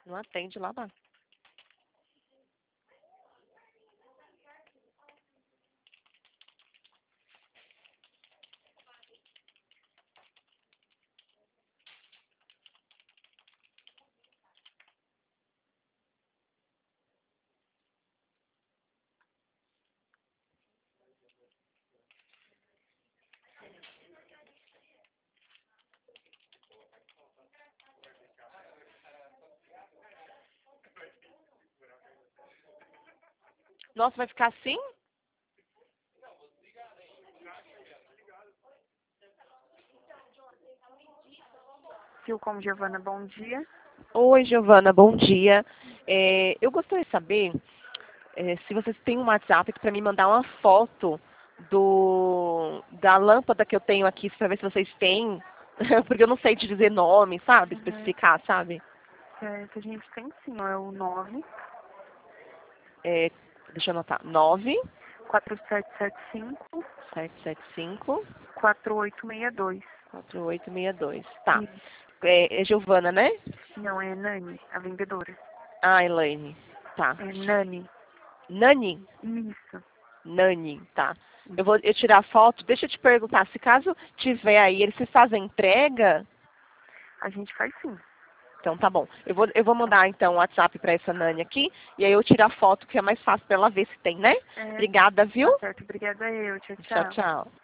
Não atende lá, não. Nossa, vai ficar assim? Silcom Giovana, bom dia. Oi, Giovana, bom dia. Eu gostaria de saber se vocês têm um WhatsApp para me mandar uma foto da lâmpada que eu tenho aqui, para ver se vocês têm, porque eu não sei te dizer nome, sabe? Uhum. Especificar, sabe? Certo, a gente tem sim, ó, é o 9 É, deixa eu anotar. 9 4775 775 4862. 4862. Tá. Isso. É Giovana, né? Não, é Nani, a vendedora. Ah, Elaine. Tá. É Nani. Nani? Isso. Nani, tá. Eu tirar a foto. Deixa eu te perguntar, se caso tiver aí, eles fazem entrega? A gente faz sim. Então tá bom. Eu vou mandar então o WhatsApp para essa Nani aqui e aí eu tiro a foto que é mais fácil para ela ver se tem, né? É, Obrigada, viu? tá certo. Obrigada eu. Tchau, Tchau, tchau. tchau.